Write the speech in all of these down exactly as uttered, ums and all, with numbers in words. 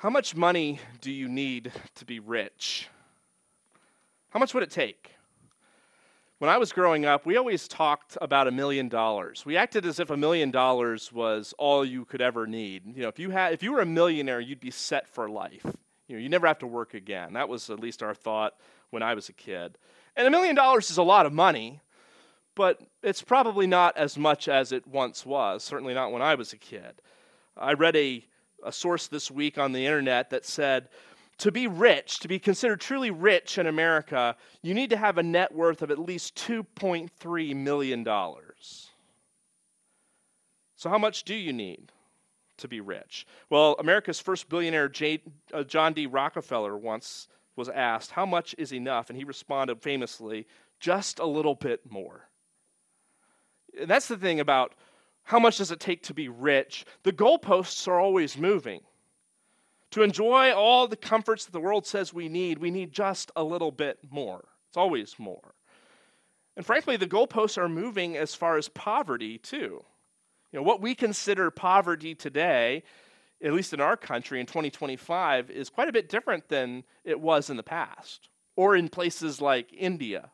How much money do you need to be rich? How much would it take? When I was growing up, we always talked about a million dollars. We acted as if a million dollars was all you could ever need. You know, if you had, if you were a millionaire, you'd be set for life. You know, you never have to work again. That was at least our thought when I was a kid. And a million dollars is a lot of money, but it's probably not as much as it once was. Certainly not when I was a kid. I read a a source this week on the internet that said, to be rich, to be considered truly rich in America, you need to have a net worth of at least two point three million dollars. So how much do you need to be rich? Well, America's first billionaire, J, uh, John D. Rockefeller, once was asked, how much is enough? And he responded famously, just a little bit more. And that's the thing about how much does it take to be rich? The goalposts are always moving. To enjoy all the comforts that the world says we need, we need just a little bit more. It's always more. And frankly, the goalposts are moving as far as poverty, too. You know, what we consider poverty today, at least in our country in twenty twenty-five, is quite a bit different than it was in the past, or in places like India.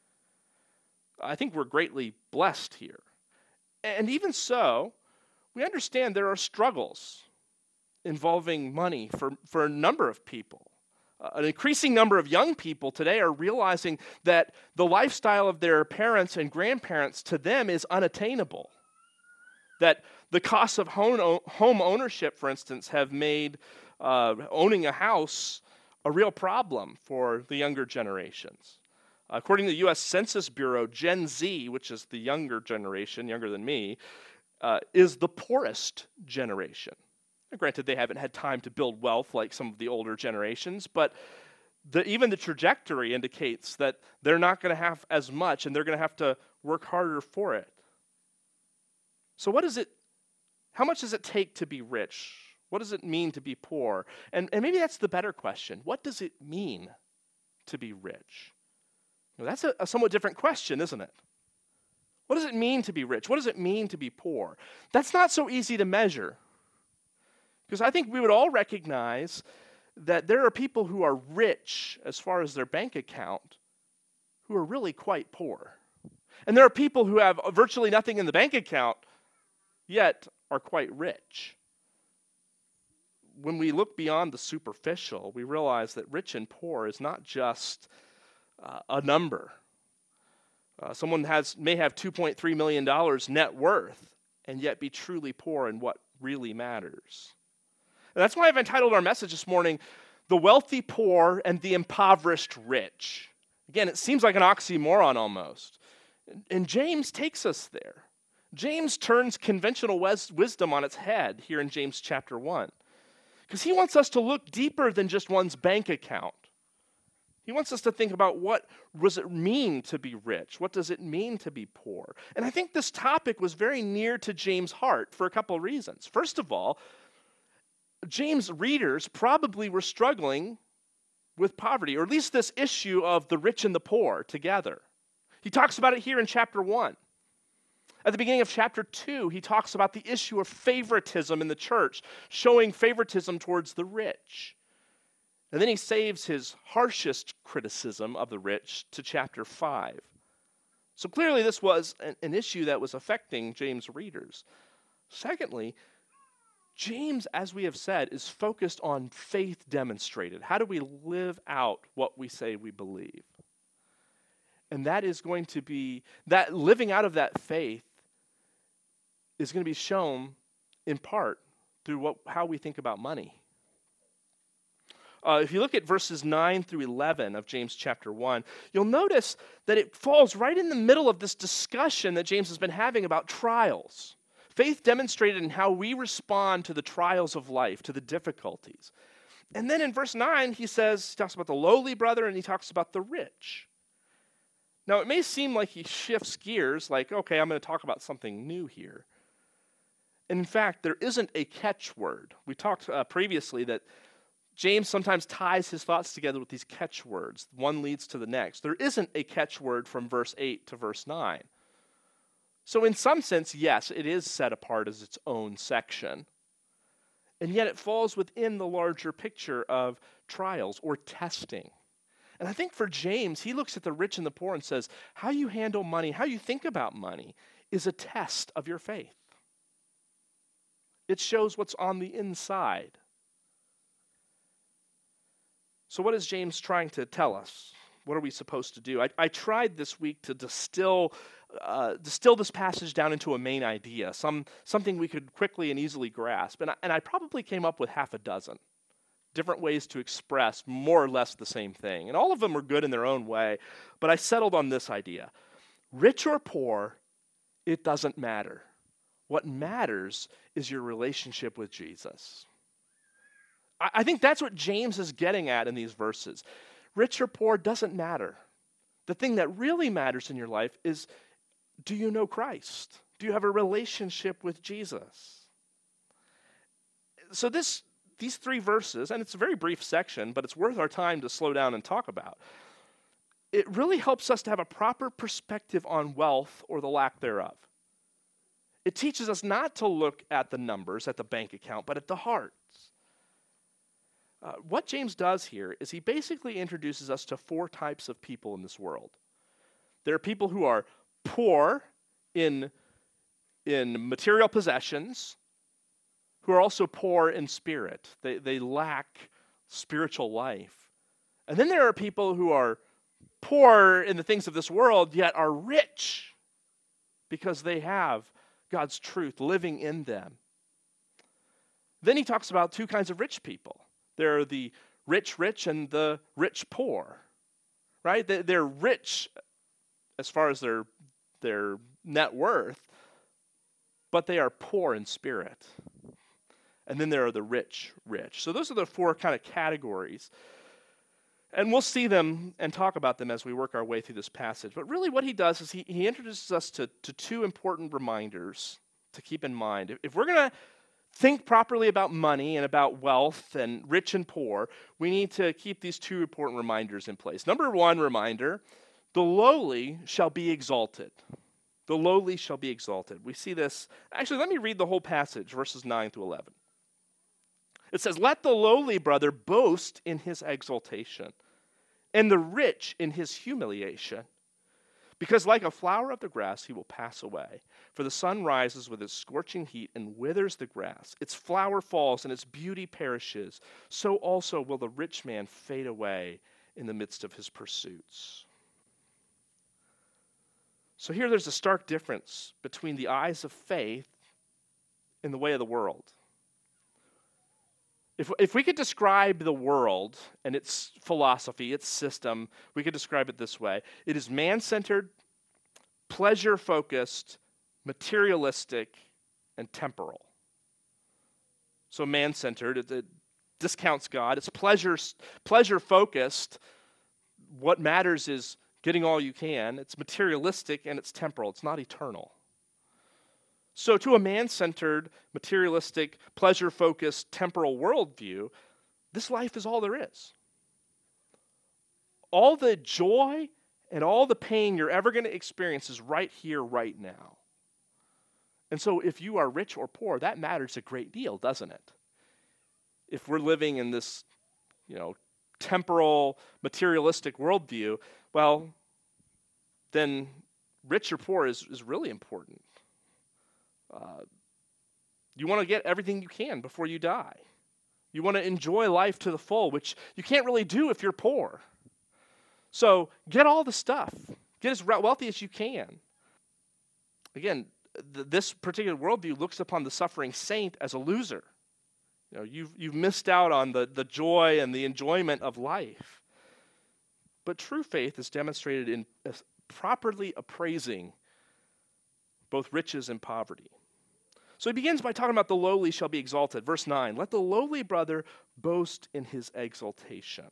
I think we're greatly blessed here. And even so, we understand there are struggles involving money for, for a number of people. Uh, an increasing number of young people today are realizing that the lifestyle of their parents and grandparents to them is unattainable. That the costs of home, home ownership, for instance, have made uh, owning a house a real problem for the younger generations. According to the U S Census Bureau, Gen Z, which is the younger generation, younger than me, uh, is the poorest generation. Now, granted, they haven't had time to build wealth like some of the older generations, but the, even the trajectory indicates that they're not going to have as much, and they're going to have to work harder for it. So what is it, how much does it take to be rich? What does it mean to be poor? And, and maybe that's the better question. What does it mean to be rich? Well, that's a, a somewhat different question, isn't it? What does it mean to be rich? What does it mean to be poor? That's not so easy to measure. Because I think we would all recognize that there are people who are rich as far as their bank account who are really quite poor. And there are people who have virtually nothing in the bank account, yet are quite rich. When we look beyond the superficial, we realize that rich and poor is not just Uh, a number. Uh, someone has may have two point three million dollars net worth and yet be truly poor in what really matters. And that's why I've entitled our message this morning, The Wealthy Poor and the Impoverished Rich. Again, it seems like an oxymoron almost. And James takes us there. James turns conventional wis- wisdom on its head here in James chapter one. Because he wants us to look deeper than just one's bank account. He wants us to think about what does it mean to be rich? What does it mean to be poor? And I think this topic was very near to James' heart for a couple of reasons. First of all, James' readers probably were struggling with poverty, or at least this issue of the rich and the poor together. He talks about it here in chapter one. At the beginning of chapter two, he talks about the issue of favoritism in the church, showing favoritism towards the rich. And then he saves his harshest criticism of the rich to chapter five. So clearly this was an, an issue that was affecting James' readers. Secondly, James, as we have said, is focused on faith demonstrated. How do we live out what we say we believe? And that is going to be, that living out of that faith is going to be shown in part through what, how we think about money. Uh, if you look at verses nine through eleven of James chapter one, you'll notice that it falls right in the middle of this discussion that James has been having about trials. Faith demonstrated in how we respond to the trials of life, to the difficulties. And then in verse nine, he says, he talks about the lowly brother and he talks about the rich. Now, it may seem like he shifts gears, like, okay, I'm going to talk about something new here. And in fact, there isn't a catchword. We talked uh, previously that James sometimes ties his thoughts together with these catchwords. One leads to the next. There isn't a catchword from verse eight to verse nine. So in some sense, yes, it is set apart as its own section. And yet it falls within the larger picture of trials or testing. And I think for James, he looks at the rich and the poor and says, how you handle money, how you think about money is a test of your faith. It shows what's on the inside. So what is James trying to tell us? What are we supposed to do? I, I tried this week to distill uh, distill this passage down into a main idea, some something we could quickly and easily grasp. And I, and I probably came up with half a dozen different ways to express more or less the same thing. And all of them were good in their own way, but I settled on this idea. Rich or poor, it doesn't matter. What matters is your relationship with Jesus. I, I think that's what James is getting at in these verses. Rich or poor doesn't matter. The thing that really matters in your life is, do you know Christ? Do you have a relationship with Jesus? So this, these three verses, and it's a very brief section, but it's worth our time to slow down and talk about. It really helps us to have a proper perspective on wealth or the lack thereof. It teaches us not to look at the numbers, at the bank account, but at the hearts. Uh, what James does here is he basically introduces us to four types of people in this world. There are people who are poor in, in material possessions, who are also poor in spirit. They, they lack spiritual life. And then there are people who are poor in the things of this world, yet are rich because they have God's truth living in them. Then he talks about two kinds of rich people. There are the rich rich and the rich poor, right? They're rich as far as their, their net worth, but they are poor in spirit. And then there are the rich rich. So those are the four kind of categories. And we'll see them and talk about them as we work our way through this passage. But really what he does is he, he introduces us to, to two important reminders to keep in mind. If, if we're going to think properly about money and about wealth and rich and poor, we need to keep these two important reminders in place. Number one reminder, the lowly shall be exalted. The lowly shall be exalted. We see this. Actually, let me read the whole passage, verses nine through eleven. It says, let the lowly brother boast in his exaltation, and the rich in his humiliation. Because like a flower of the grass, he will pass away. For the sun rises with its scorching heat and withers the grass. Its flower falls and its beauty perishes. So also will the rich man fade away in the midst of his pursuits. So here there's a stark difference between the eyes of faith and the way of the world. If, if we could describe the world and its philosophy, its system, we could describe it this way. It is man-centered, pleasure-focused, materialistic, and temporal. So man-centered, it, it discounts God. It's pleasure, pleasure-focused. What matters is getting all you can. It's materialistic, and it's temporal. It's not eternal. So to a man-centered, materialistic, pleasure-focused, temporal worldview, this life is all there is. All the joy and all the pain you're ever going to experience is right here, right now. And so if you are rich or poor, that matters a great deal, doesn't it? If we're living in this, you know, temporal, materialistic worldview, well, then rich or poor is, is really important. Uh, you want to get everything you can before you die. You want to enjoy life to the full, which you can't really do if you're poor. So get all the stuff. Get as wealthy as you can. Again, th- this particular worldview looks upon the suffering saint as a loser. You know, you've, you've missed out on the, the joy and the enjoyment of life. But true faith is demonstrated in uh, properly appraising both riches and poverty. So he begins by talking about the lowly shall be exalted. Verse nine, let the lowly brother boast in his exaltation.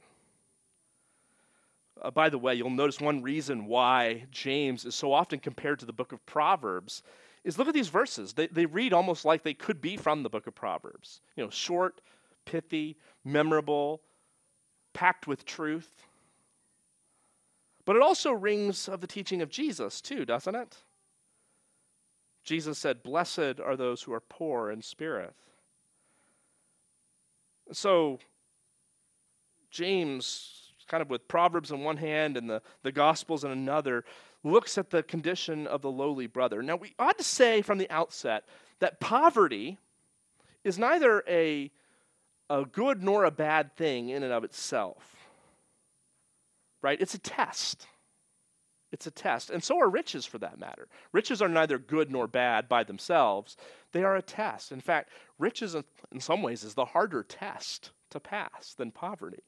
Uh, by the way, you'll notice one reason why James is so often compared to the book of Proverbs is look at these verses. They, they read almost like they could be from the book of Proverbs. You know, short, pithy, memorable, packed with truth. But it also rings of the teaching of Jesus too, doesn't it? Jesus said, blessed are those who are poor in spirit. So James, kind of with Proverbs in one hand and the, the Gospels in another, looks at the condition of the lowly brother. Now, we ought to say from the outset that poverty is neither a, a good nor a bad thing in and of itself. Right? It's a test. It's a test. And so are riches, for that matter. Riches are neither good nor bad by themselves. They are a test. In fact, riches in, in some ways is the harder test to pass than poverty.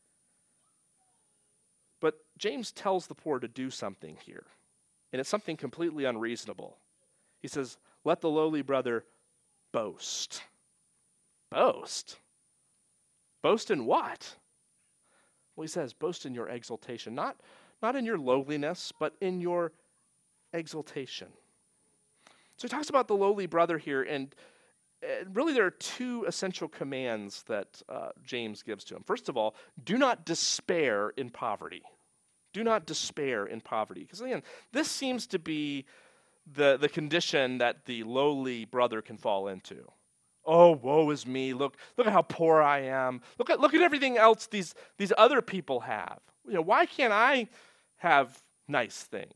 But James tells the poor to do something here, and it's something completely unreasonable. He says, let the lowly brother boast. Boast? Boast in what? Well, he says, boast in your exaltation, not Not in your lowliness, but in your exaltation. So he talks about the lowly brother here, and really there are two essential commands that uh, James gives to him. First of all, do not despair in poverty. Do not despair in poverty. Because again, this seems to be the, the condition that the lowly brother can fall into. Oh, woe is me. Look, look at how poor I am. Look at look at everything else these, these other people have. You know, why can't I have nice things?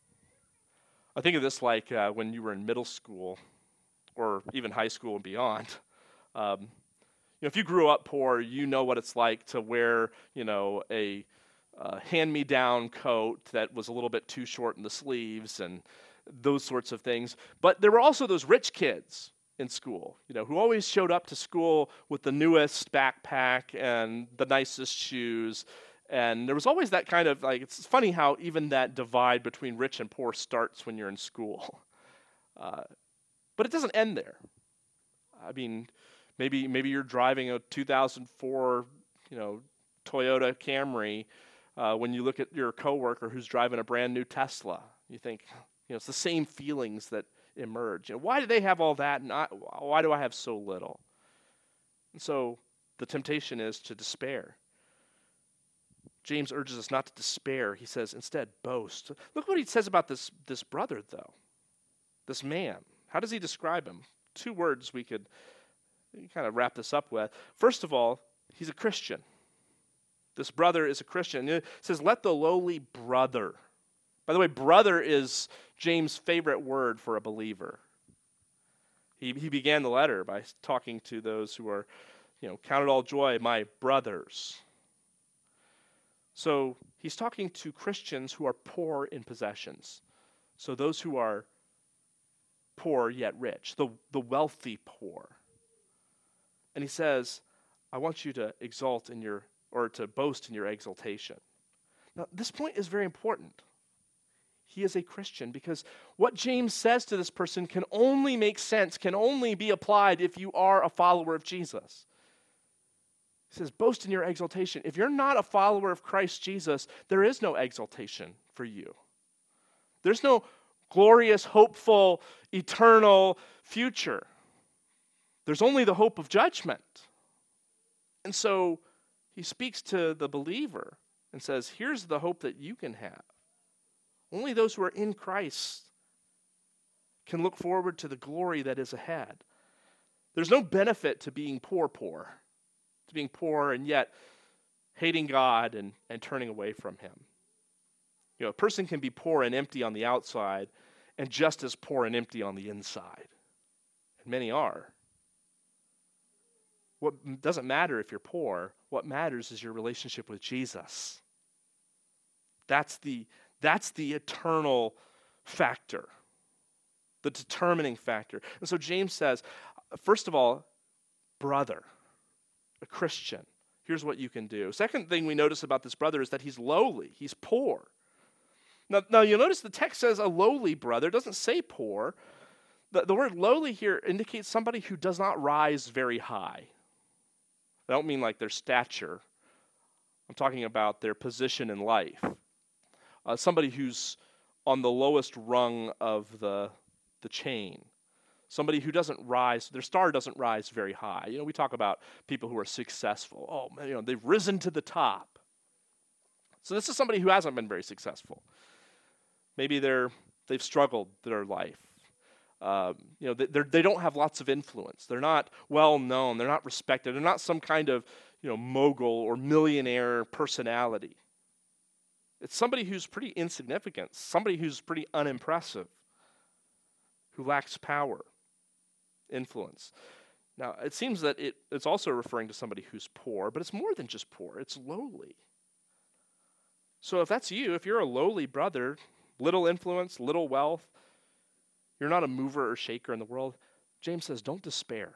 I think of this like uh, when you were in middle school or even high school and beyond. Um, you know, if you grew up poor, you know what it's like to wear, you know, a uh, hand-me-down coat that was a little bit too short in the sleeves and those sorts of things. But there were also those rich kids in school, you know, who always showed up to school with the newest backpack and the nicest shoes. And there was always that kind of, like, it's funny how even that divide between rich and poor starts when you're in school. Uh, but it doesn't end there. I mean, maybe maybe you're driving a two thousand four, you know, Toyota Camry. Uh, when you look at your coworker who's driving a brand new Tesla, you think, you know, it's the same feelings that emerge. You know, why do they have all that, and I, why do I have so little? And so the temptation is to despair. James urges us not to despair. He says, instead, boast. Look what he says about this, this brother, though, this man. How does he describe him? Two words we could kind of wrap this up with. First of all, he's a Christian. This brother is a Christian. It says, let the lowly brother. By the way, brother is James' favorite word for a believer. He, he began the letter by talking to those who are, you know, count it all joy, my brothers. So he's talking to Christians who are poor in possessions. So those who are poor yet rich, the, the wealthy poor. And he says, I want you to exalt in your, or to boast in your exaltation. Now, this point is very important. He is a Christian because what James says to this person can only make sense, can only be applied if you are a follower of Jesus. He says, boast in your exaltation. If you're not a follower of Christ Jesus, there is no exaltation for you. There's no glorious, hopeful, eternal future. There's only the hope of judgment. And so he speaks to the believer and says, here's the hope that you can have. Only those who are in Christ can look forward to the glory that is ahead. There's no benefit to being poor, poor. To being poor and yet hating God and, and turning away from him. You know, a person can be poor and empty on the outside and just as poor and empty on the inside. And many are. What doesn't matter if you're poor. What matters is your relationship with Jesus. That's the, that's the eternal factor, the determining factor. And so James says, first of all, brother, a Christian, here's what you can do. Second thing we notice about this brother is that he's lowly. He's poor. Now, now you'll notice the text says a lowly brother. It doesn't say poor. The, the word lowly here indicates somebody who does not rise very high. I don't mean like their stature. I'm talking about their position in life. Uh, somebody who's on the lowest rung of the, the chain. Somebody who doesn't rise, their star doesn't rise very high. You know, we talk about people who are successful. Oh, man, you know, they've risen to the top. So this is somebody who hasn't been very successful. Maybe they're, they've struggled their life. Uh, you know, they they don't have lots of influence. They're not well known. They're not respected. They're not some kind of, you know, mogul or millionaire personality. It's somebody who's pretty insignificant, somebody who's pretty unimpressive, who lacks power, influence. Now, it seems that it, it's also referring to somebody who's poor, but it's more than just poor. It's lowly. So if that's you, if you're a lowly brother, little influence, little wealth, you're not a mover or shaker in the world, James says, don't despair.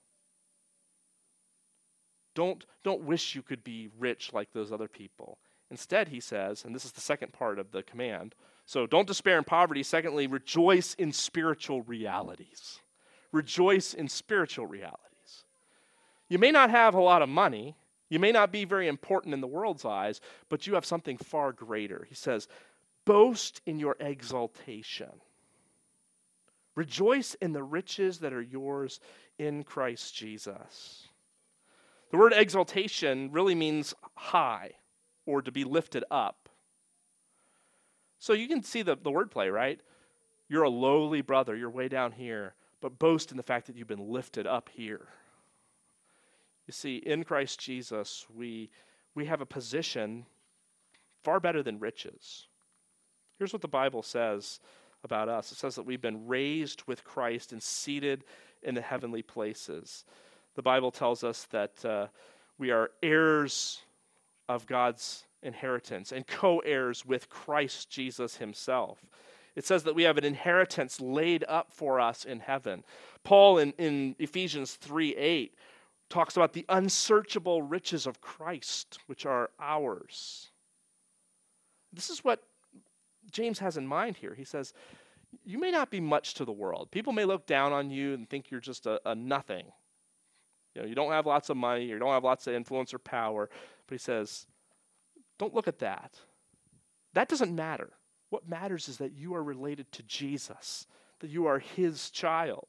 Don't, don't wish you could be rich like those other people. Instead, he says, and this is the second part of the command, so don't despair in poverty. Secondly, rejoice in spiritual realities. Rejoice in spiritual realities. You may not have a lot of money. You may not be very important in the world's eyes, but you have something far greater. He says, boast in your exaltation. Rejoice in the riches that are yours in Christ Jesus. The word exaltation really means high or to be lifted up. So you can see the, the wordplay, right? You're a lowly brother. You're way down here. But boast in the fact that you've been lifted up here. You see, in Christ Jesus, we, we have a position far better than riches. Here's what the Bible says about us. It says that we've been raised with Christ and seated in the heavenly places. The Bible tells us that uh, we are heirs of God's inheritance and co-heirs with Christ Jesus himself. It says that we have an inheritance laid up for us in heaven. Paul in, in Ephesians three eight talks about the unsearchable riches of Christ, which are ours. This is what James has in mind here. He says, you may not be much to the world. People may look down on you and think you're just a, a nothing. You know, you don't have lots of money, you don't have lots of influence or power. But he says, don't look at that. That doesn't matter. What matters is that you are related to Jesus, that you are his child.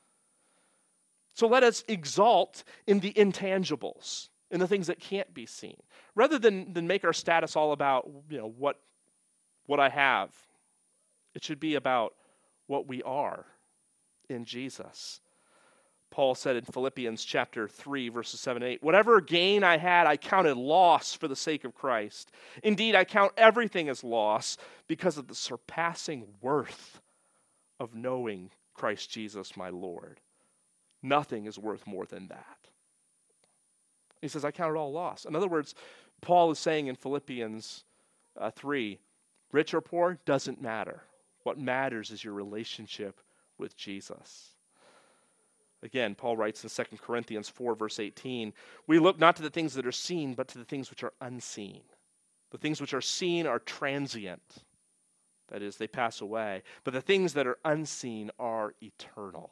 So let us exalt in the intangibles, in the things that can't be seen, rather than, than make our status all about, you know, what, what I have. It should be about what we are in Jesus. Paul said in Philippians chapter three, verses seven and eight, whatever gain I had, I counted loss for the sake of Christ. Indeed, I count everything as loss because of the surpassing worth of knowing Christ Jesus, my Lord. Nothing is worth more than that. He says, I count it all loss. In other words, Paul is saying in Philippians uh, three, rich or poor, doesn't matter. What matters is your relationship with Jesus. Again, Paul writes in Second Corinthians four, verse eighteen, we look not to the things that are seen, but to the things which are unseen. The things which are seen are transient. That is, they pass away. But the things that are unseen are eternal.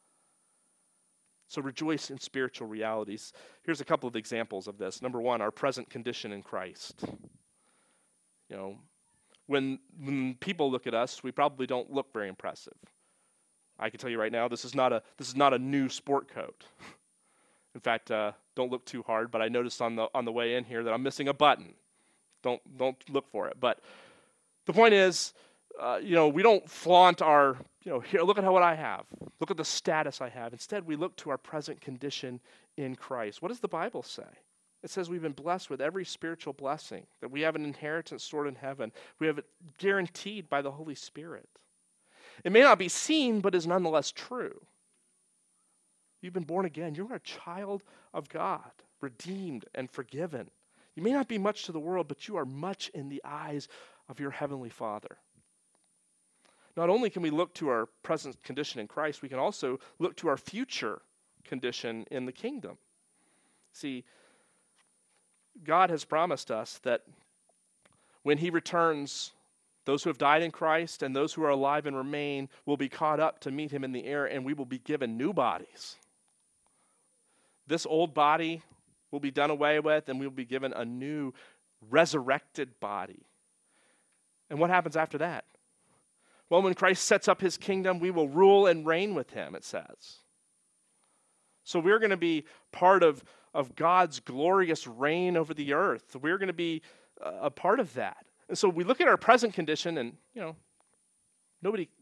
So rejoice in spiritual realities. Here's a couple of examples of this. Number one, our present condition in Christ. You know, when, when people look at us, we probably don't look very impressive. I can tell you right now, this is not a this is not a new sport coat. In fact, uh, don't look too hard. But I noticed on the on the way in here that I'm missing a button. Don't don't look for it. But the point is, uh, you know, we don't flaunt our, you know, here, look at how what I have. Look at the status I have. Instead, we look to our present condition in Christ. What does the Bible say? It says we've been blessed with every spiritual blessing, that we have an inheritance stored in heaven. We have it guaranteed by the Holy Spirit. It may not be seen, but is nonetheless true. You've been born again. You're a child of God, redeemed and forgiven. You may not be much to the world, but you are much in the eyes of your heavenly Father. Not only can we look to our present condition in Christ, we can also look to our future condition in the kingdom. See, God has promised us that when he returns, those who have died in Christ and those who are alive and remain will be caught up to meet him in the air, and we will be given new bodies. This old body will be done away with, and we will be given a new resurrected body. And what happens after that? Well, when Christ sets up his kingdom, we will rule and reign with him, it says. So we're going to be part of, of God's glorious reign over the earth. We're going to be a part of that. And so we look at our present condition and, you know, nobody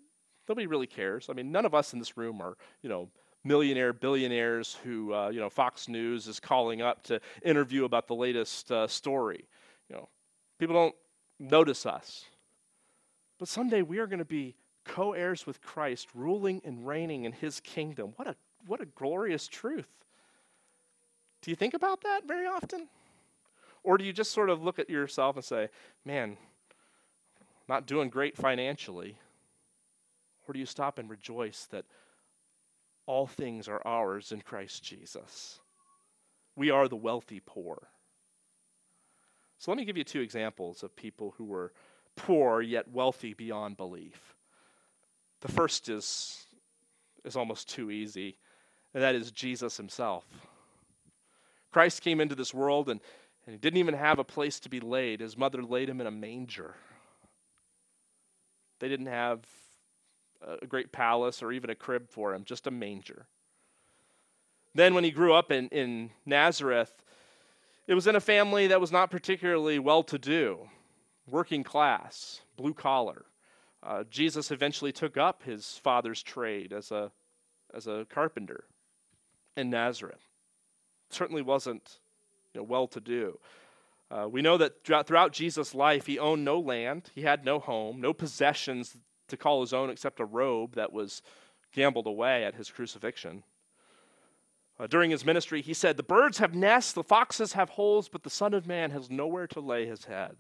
Nobody really cares. I mean, none of us in this room are, you know, millionaire billionaires who, uh, you know, Fox News is calling up to interview about the latest uh, story. You know, people don't notice us. But someday we are going to be co-heirs with Christ, ruling and reigning in his kingdom. What a what a glorious truth. Do you think about that very often? Or do you just sort of look at yourself and say, man, not doing great financially? Or do you stop and rejoice that all things are ours in Christ Jesus? We are the wealthy poor. So let me give you two examples of people who were poor yet wealthy beyond belief. The first is, is almost too easy, and that is Jesus himself. Christ came into this world and, and he didn't even have a place to be laid. His mother laid him in a manger. They didn't have a great palace or even a crib for him, just a manger. Then when he grew up in, in Nazareth, it was in a family that was not particularly well-to-do, working class, blue collar. Uh, Jesus eventually took up his father's trade as a as a carpenter in Nazareth. Certainly wasn't, you know, well-to-do. Uh, we know that throughout, throughout Jesus' life, he owned no land, he had no home, no possessions to call his own except a robe that was gambled away at his crucifixion. Uh, during his ministry, he said, "The birds have nests, the foxes have holes, but the Son of Man has nowhere to lay his head."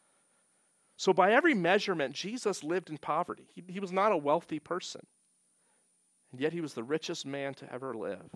So by every measurement, Jesus lived in poverty. He, he was not a wealthy person. And yet he was the richest man to ever live.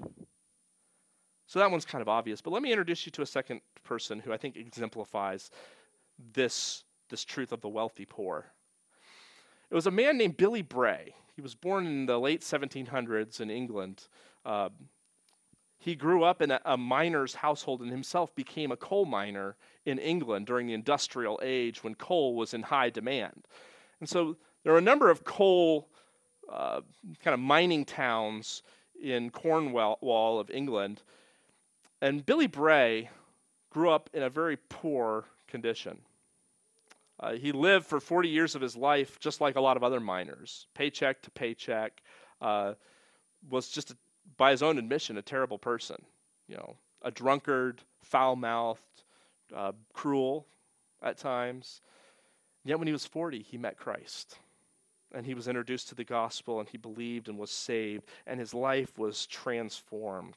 So that one's kind of obvious. But let me introduce you to a second person who I think exemplifies this, this truth of the wealthy poor. It was a man named Billy Bray. He was born in the late seventeen hundreds in England. Uh, he grew up in a, a miner's household and himself became a coal miner in England during the industrial age when coal was in high demand. And so there are a number of coal uh, kind of mining towns in Cornwall of England. And Billy Bray grew up in a very poor condition. Uh, he lived for forty years of his life just like a lot of other miners, paycheck to paycheck, uh, was just, a, by his own admission, a terrible person. You know, a drunkard, foul-mouthed, uh, cruel at times. Yet when he was forty, he met Christ. And he was introduced to the gospel, and he believed and was saved, and his life was transformed.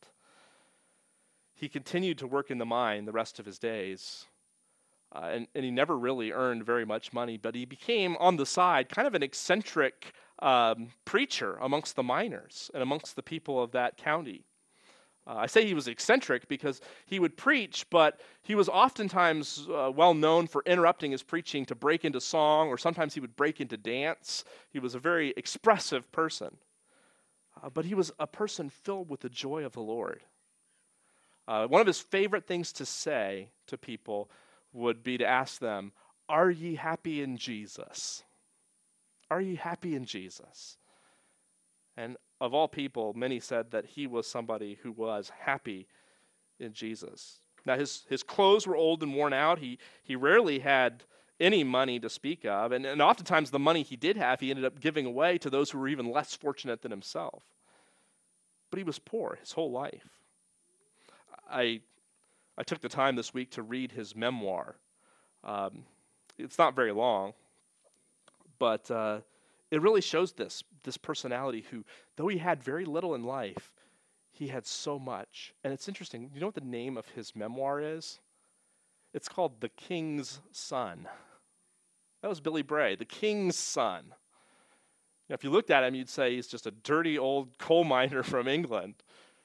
He continued to work in the mine the rest of his days. Uh, and, and he never really earned very much money, but he became, on the side, kind of an eccentric um, preacher amongst the miners and amongst the people of that county. Uh, I say he was eccentric because he would preach, but he was oftentimes uh, well known for interrupting his preaching to break into song, or sometimes he would break into dance. He was a very expressive person. Uh, but he was a person filled with the joy of the Lord. Uh, one of his favorite things to say to people would be to ask them, "Are ye happy in Jesus? Are ye happy in Jesus?" And of all people, many said that he was somebody who was happy in Jesus. Now, his, his clothes were old and worn out. He, he rarely had any money to speak of. And, and oftentimes the money he did have, he ended up giving away to those who were even less fortunate than himself. But he was poor his whole life. I I took the time this week to read his memoir. Um, it's not very long, but uh, it really shows this, this personality who, though he had very little in life, he had so much. And it's interesting. You know what the name of his memoir is? It's called The King's Son. That was Billy Bray, the King's Son. Now, if you looked at him, you'd say he's just a dirty old coal miner from England,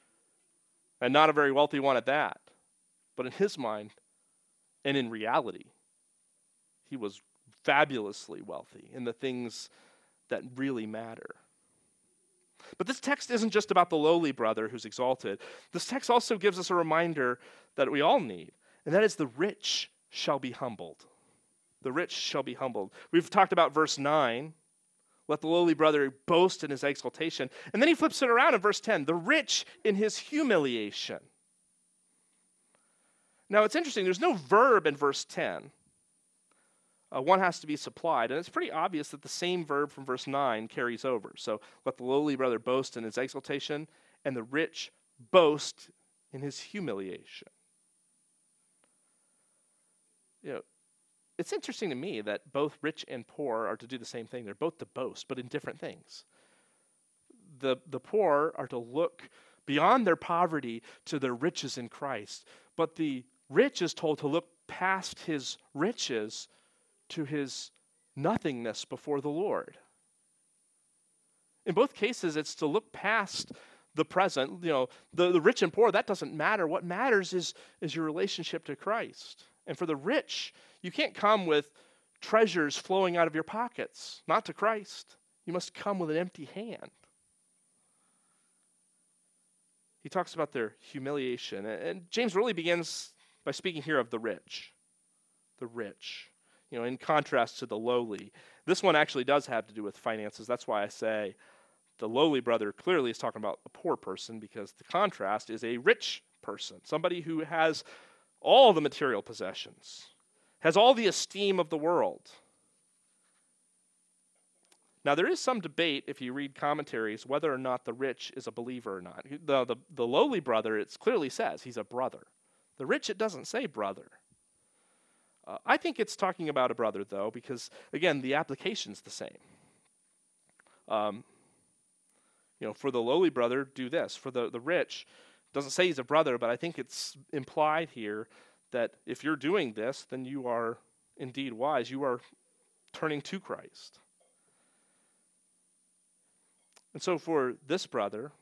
and not a very wealthy one at that. But in his mind, and in reality, he was fabulously wealthy in the things that really matter. But this text isn't just about the lowly brother who's exalted. This text also gives us a reminder that we all need, and that is the rich shall be humbled. The rich shall be humbled. We've talked about verse nine. Let the lowly brother boast in his exaltation. And then he flips it around in verse ten. The rich in his humiliation. Now, it's interesting. There's no verb in verse ten. uh, one has to be supplied. And it's pretty obvious that the same verb from verse nine carries over. So let the lowly brother boast in his exaltation, and the rich boast in his humiliation. You know, it's interesting to me that both rich and poor are to do the same thing. They're both to boast, but in different things. The, the poor are to look beyond their poverty to their riches in Christ. But the rich is told to look past his riches to his nothingness before the Lord. In both cases, it's to look past the present. You know, the, the rich and poor, that doesn't matter. What matters is, is your relationship to Christ. And for the rich, you can't come with treasures flowing out of your pockets, not to Christ. You must come with an empty hand. He talks about their humiliation. And James really begins by speaking here of the rich. The rich. You know, in contrast to the lowly. This one actually does have to do with finances. That's why I say the lowly brother clearly is talking about a poor person, because the contrast is a rich person. Somebody who has all the material possessions, has all the esteem of the world. Now, there is some debate, if you read commentaries, whether or not the rich is a believer or not. The, the, the lowly brother, it clearly says he's a brother. The rich, it doesn't say brother. Uh, I think it's talking about a brother, though, because, again, the application's the same. Um, you know, for the lowly brother, do this. For the, the rich, it doesn't say he's a brother, but I think it's implied here that if you're doing this, then you are indeed wise. You are turning to Christ. And so for this brother,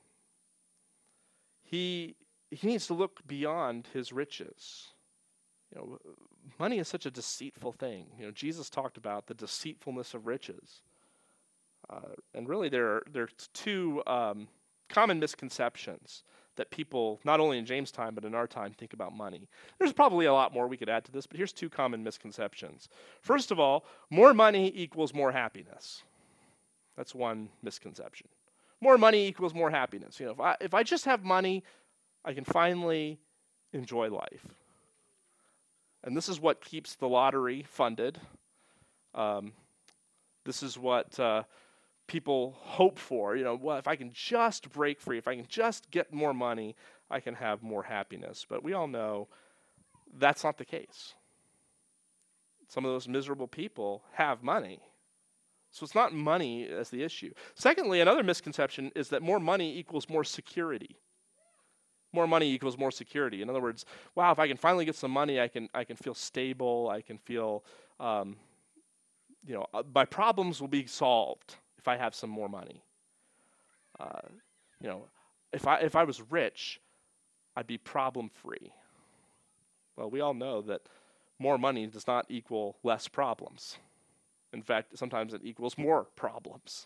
he he needs to look beyond his riches. You know, money is such a deceitful thing. You know, Jesus talked about the deceitfulness of riches. Uh, and really there are, there are two um, common misconceptions that people, not only in James' time, but in our time, think about money. There's probably a lot more we could add to this, but here's two common misconceptions. First of all, more money equals more happiness. That's one misconception. More money equals more happiness. You know, if I if I just have money, I can finally enjoy life. And this is what keeps the lottery funded. Um, this is what uh, people hope for. You know, well, if I can just break free, if I can just get more money, I can have more happiness. But we all know that's not the case. Some of those miserable people have money. So it's not money as the issue. Secondly, another misconception is that more money equals more security. More money equals more security. In other words, wow, if I can finally get some money, I can I can feel stable. I can feel, um, you know, uh, my problems will be solved if I have some more money. Uh, you know, if I if I was rich, I'd be problem free. Well, we all know that more money does not equal less problems. In fact, sometimes it equals more problems.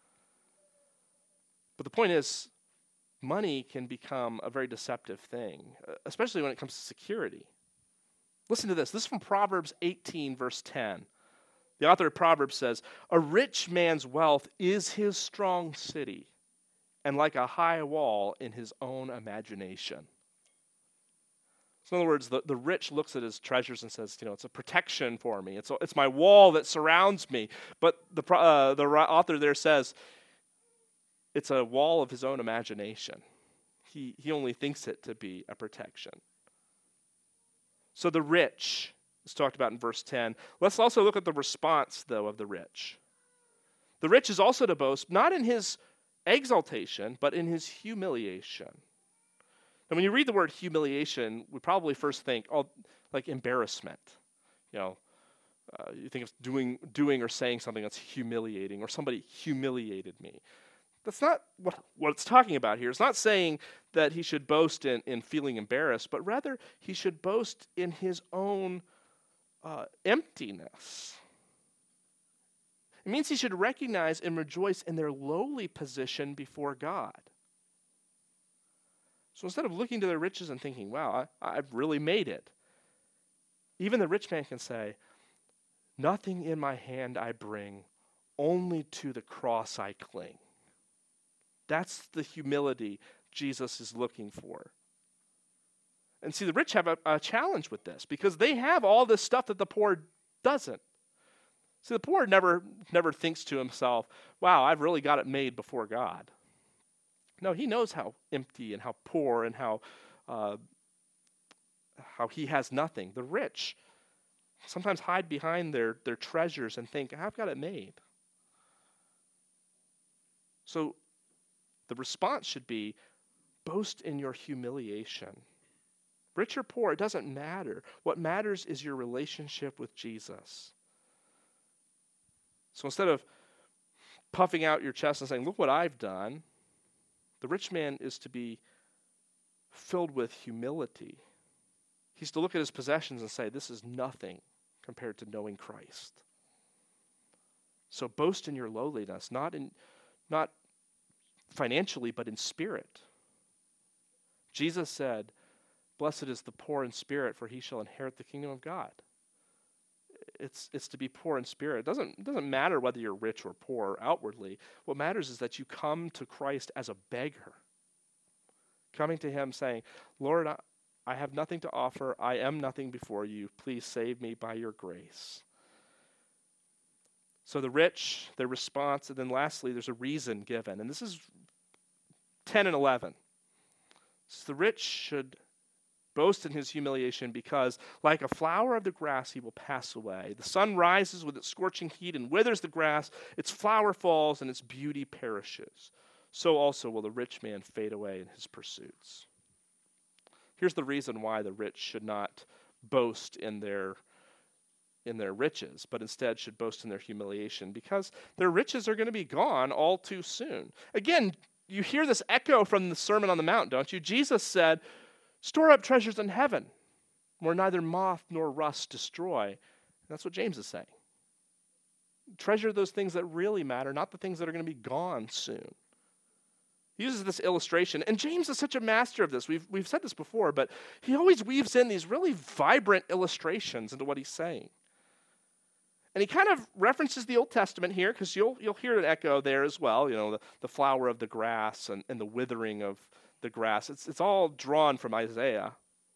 But the point is, money can become a very deceptive thing, especially when it comes to security. Listen to this. This is from Proverbs eighteen, verse ten. The author of Proverbs says, "A rich man's wealth is his strong city, and like a high wall in his own imagination." So in other words, the, the rich looks at his treasures and says, you know, it's a protection for me. It's a, it's my wall that surrounds me. But the uh, the author there says, it's a wall of his own imagination. He he only thinks it to be a protection. So the rich is talked about in verse ten. Let's also look at the response, though, of the rich. The rich is also to boast, not in his exaltation, but in his humiliation. And when you read the word humiliation, we probably first think, oh, like embarrassment. You know, uh, you think of doing, doing or saying something that's humiliating, or somebody humiliated me. That's not what, what it's talking about here. It's not saying that he should boast in, in feeling embarrassed, but rather he should boast in his own uh, emptiness. It means he should recognize and rejoice in their lowly position before God. So instead of looking to their riches and thinking, wow, I, I've really made it, even the rich man can say, nothing in my hand I bring, only to the cross I cling. That's the humility Jesus is looking for. And see, the rich have a, a challenge with this because they have all this stuff that the poor doesn't. See, the poor never, never thinks to himself, wow, I've really got it made before God. No, he knows how empty and how poor and how, uh, how he has nothing. The rich sometimes hide behind their, their treasures and think, I've got it made. So the response should be, boast in your humiliation. Rich or poor, it doesn't matter. What matters is your relationship with Jesus. So instead of puffing out your chest and saying, look what I've done, the rich man is to be filled with humility. He's to look at his possessions and say, this is nothing compared to knowing Christ. So boast in your lowliness, not in, not financially, but in spirit. Jesus said, blessed is the poor in spirit, for he shall inherit the kingdom of God. It's it's to be poor in spirit. It doesn't, it doesn't matter whether you're rich or poor outwardly. What matters is that you come to Christ as a beggar. Coming to him saying, Lord, I, I have nothing to offer. I am nothing before you. Please save me by your grace. So the rich, their response, and then lastly, there's a reason given. And this is ten and eleven. So the rich should boast in his humiliation because, like a flower of the grass, he will pass away. The sun rises with its scorching heat and withers the grass. Its flower falls and its beauty perishes. So also will the rich man fade away in his pursuits. Here's the reason why the rich should not boast in their in their riches, but instead should boast in their humiliation, because their riches are going to be gone all too soon. Again, you hear this echo from the Sermon on the Mount, don't you? Jesus said, store up treasures in heaven, where neither moth nor rust destroy. And that's what James is saying. Treasure those things that really matter, not the things that are going to be gone soon. He uses this illustration, and James is such a master of this. We've, we've said this before, but he always weaves in these really vibrant illustrations into what he's saying. And he kind of references the Old Testament here, because you'll you'll hear an echo there as well. You know, the, the flower of the grass and, and the withering of the grass. It's it's all drawn from Isaiah.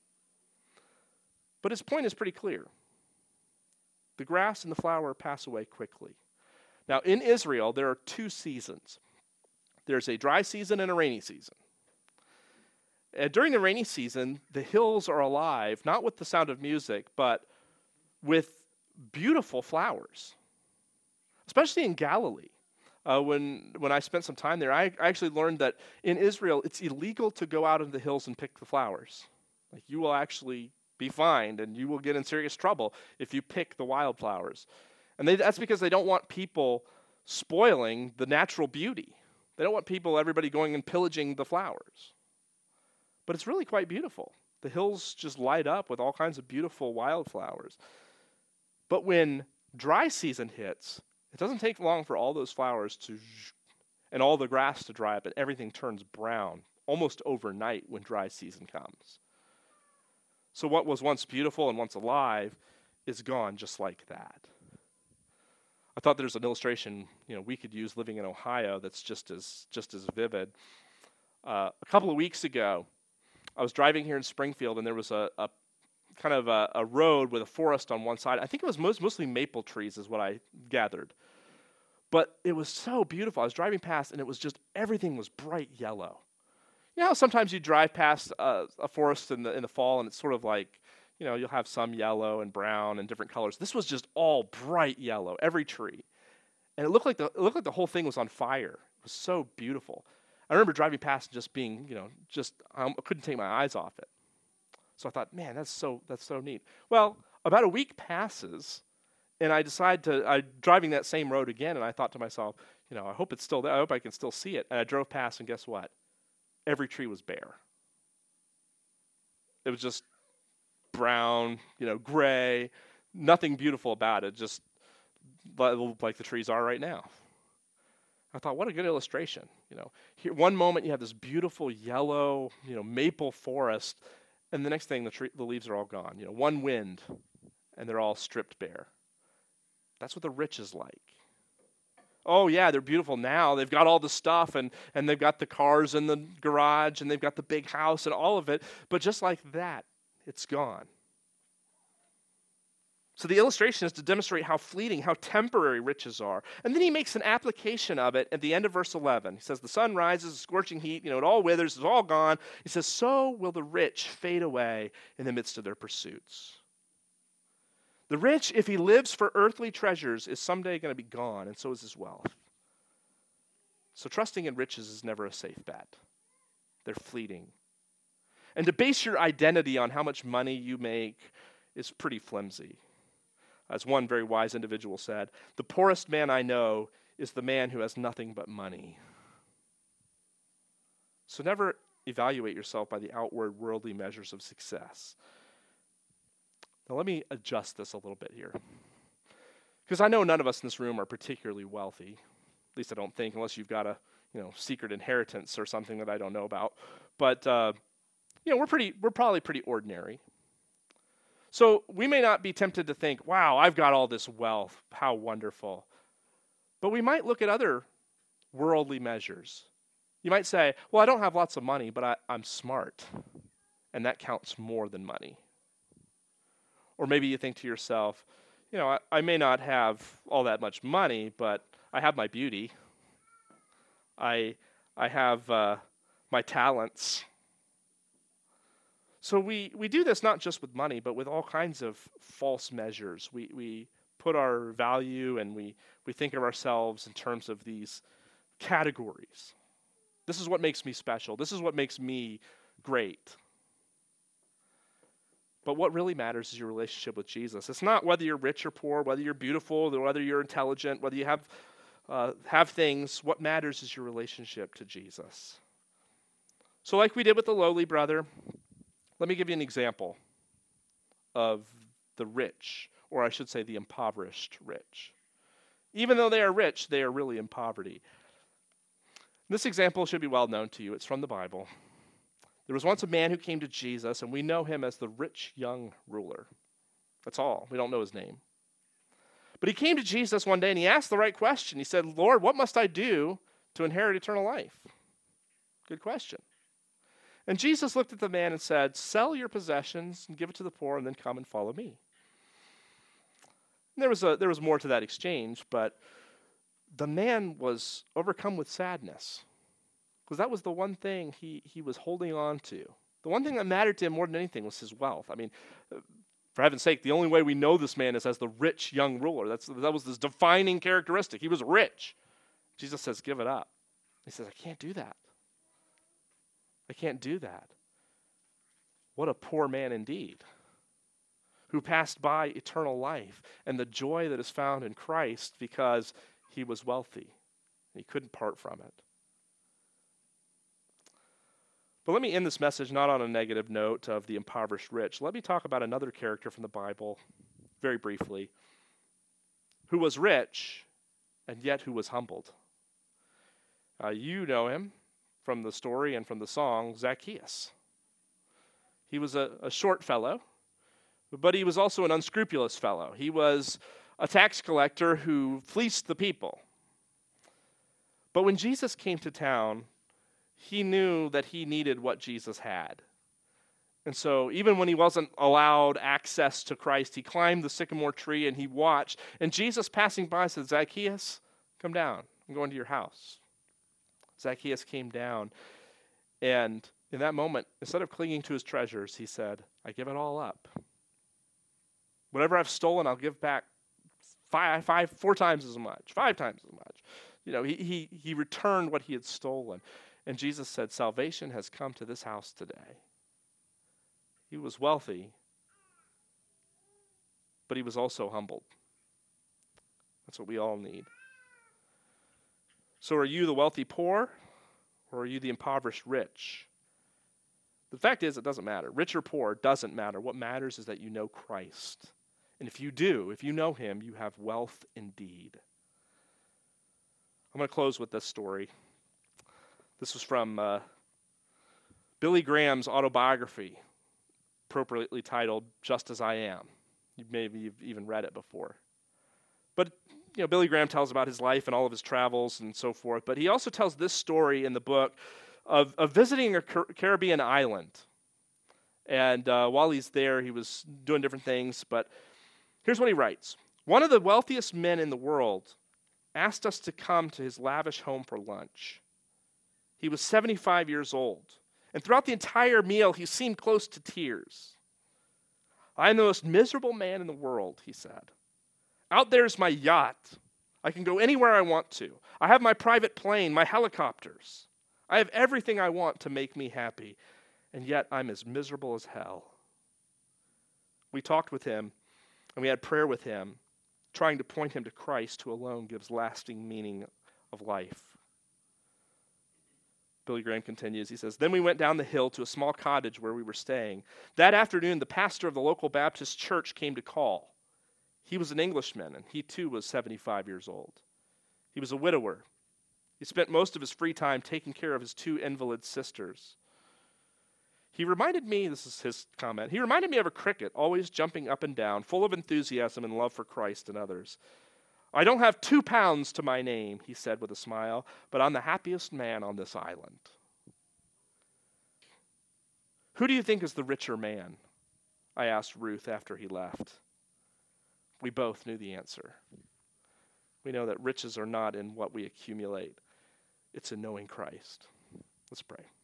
But his point is pretty clear. The grass and the flower pass away quickly. Now, in Israel, there are two seasons. There's a dry season and a rainy season. And during the rainy season, the hills are alive, not with the sound of music, but with beautiful flowers, especially in Galilee. Uh, when when I spent some time there, I, I actually learned that in Israel, it's illegal to go out into the hills and pick the flowers. Like, you will actually be fined, and you will get in serious trouble if you pick the wildflowers. And they, that's because they don't want people spoiling the natural beauty. They don't want people, everybody going and pillaging the flowers. But it's really quite beautiful. The hills just light up with all kinds of beautiful wildflowers. But when dry season hits, it doesn't take long for all those flowers to, and all the grass to dry up, and everything turns brown almost overnight when dry season comes. So what was once beautiful and once alive is gone just like that. I thought there's an illustration, you know, we could use living in Ohio that's just as just as vivid. Uh, a couple of weeks ago, I was driving here in Springfield, and there was a, a kind of a, a road with a forest on one side. I think it was most, mostly maple trees is what I gathered. But it was so beautiful. I was driving past, and it was just, everything was bright yellow. You know how sometimes you drive past a, a forest in the in the fall, and it's sort of like, you know, you'll have some yellow and brown and different colors. This was just all bright yellow, every tree. And it looked like the it looked like the whole thing was on fire. It was so beautiful. I remember driving past and just being, you know, just, um, I couldn't take my eyes off it. So I thought, man, that's so that's so neat. Well, about a week passes, and I decide to, I'm driving that same road again, and I thought to myself, you know, I hope it's still there. I hope I can still see it. And I drove past, and guess what? Every tree was bare. It was just brown, you know, gray, nothing beautiful about it, just like the trees are right now. I thought, what a good illustration. You know, here, one moment you have this beautiful yellow, you know, maple forest, and the next thing, the, tree, the leaves are all gone. You know, one wind, and they're all stripped bare. That's what the rich is like. Oh, yeah, they're beautiful now. They've got all the stuff, and, and they've got the cars in the garage, and they've got the big house and all of it. But just like that, it's gone. So the illustration is to demonstrate how fleeting, how temporary riches are. And then he makes an application of it at the end of verse eleven. He says, the sun rises, a scorching heat, you know, it all withers, it's all gone. He says, so will the rich fade away in the midst of their pursuits. The rich, if he lives for earthly treasures, is someday going to be gone, and so is his wealth. So trusting in riches is never a safe bet. They're fleeting. And to base your identity on how much money you make is pretty flimsy. As one very wise individual said, the poorest man I know is the man who has nothing but money. So never evaluate yourself by the outward worldly measures of success. Now let me adjust this a little bit here. Because I know none of us in this room are particularly wealthy. At least I don't think, unless you've got a you know secret inheritance or something that I don't know about. But uh, you know we're pretty we're probably pretty ordinary. So we may not be tempted to think, wow, I've got all this wealth, how wonderful. But we might look at other worldly measures. You might say, well, I don't have lots of money, but I, I'm smart. And that counts more than money. Or maybe you think to yourself, you know, I, I may not have all that much money, but I have my beauty. I, I have uh, my talents. So we, we do this not just with money, but with all kinds of false measures. We we put our value and we, we think of ourselves in terms of these categories. This is what makes me special. This is what makes me great. But what really matters is your relationship with Jesus. It's not whether you're rich or poor, whether you're beautiful, whether you're intelligent, whether you have uh, have things. What matters is your relationship to Jesus. So like we did with the lowly brother, let me give you an example of the rich, or I should say the impoverished rich. Even though they are rich, they are really in poverty. This example should be well known to you. It's from the Bible. There was once a man who came to Jesus, and we know him as the rich young ruler. That's all. We don't know his name. But he came to Jesus one day, and he asked the right question. He said, Lord, what must I do to inherit eternal life? Good question. And Jesus looked at the man and said, sell your possessions and give it to the poor, and then come and follow me. And there was a there was more to that exchange, but the man was overcome with sadness because that was the one thing he, he was holding on to. The one thing that mattered to him more than anything was his wealth. I mean, for heaven's sake, the only way we know this man is as the rich young ruler. That's that was his defining characteristic. He was rich. Jesus says, give it up. He says, I can't do that. I can't do that. What a poor man indeed, who passed by eternal life and the joy that is found in Christ because he was wealthy. He couldn't part from it. But let me end this message not on a negative note of the impoverished rich. Let me talk about another character from the Bible very briefly, who was rich and yet who was humbled. Uh, you know him from the story and from the song, Zacchaeus. He was a, a short fellow, but he was also an unscrupulous fellow. He was a tax collector who fleeced the people. But when Jesus came to town, he knew that he needed what Jesus had. And so even when he wasn't allowed access to Christ, he climbed the sycamore tree and he watched. And Jesus passing by said, Zacchaeus, come down. I'm going to your house. Zacchaeus came down, and in that moment, instead of clinging to his treasures, he said, I give it all up. Whatever I've stolen, I'll give back five, five, four times as much, five times as much. You know, he he he returned what he had stolen. And Jesus said, salvation has come to this house today. He was wealthy, but he was also humbled. That's what we all need. So are you the wealthy poor, or are you the impoverished rich? The fact is, it doesn't matter. Rich or poor, doesn't matter. What matters is that you know Christ. And if you do, if you know him, you have wealth indeed. I'm going to close with this story. This was from uh, Billy Graham's autobiography, appropriately titled, Just As I Am. You maybe you've even read it before. But you know, Billy Graham tells about his life and all of his travels and so forth, but he also tells this story in the book of, of visiting a Car- Caribbean island. And uh, while he's there, he was doing different things, but Here's what he writes. One of the wealthiest men in the world asked us to come to his lavish home for lunch. He was seventy-five years old, and throughout the entire meal, he seemed close to tears. I am the most miserable man in the world, he said. Out there's my yacht. I can go anywhere I want to. I have my private plane, my helicopters. I have everything I want to make me happy, and yet I'm as miserable as hell. We talked with him, and we had prayer with him, trying to point him to Christ, who alone gives lasting meaning of life. Billy Graham continues. He says, then we went down the hill to a small cottage where we were staying. That afternoon, the pastor of the local Baptist church came to call. He was an Englishman, and he too was seventy-five years old. He was a widower. He spent most of his free time taking care of his two invalid sisters. He reminded me, this is his comment, he reminded me of a cricket, always jumping up and down, full of enthusiasm and love for Christ and others. I don't have two pounds to my name, he said with a smile, but I'm the happiest man on this island. Who do you think is the richer man? I asked Ruth after he left. We both knew the answer. We know that riches are not in what we accumulate. It's in knowing Christ. Let's pray.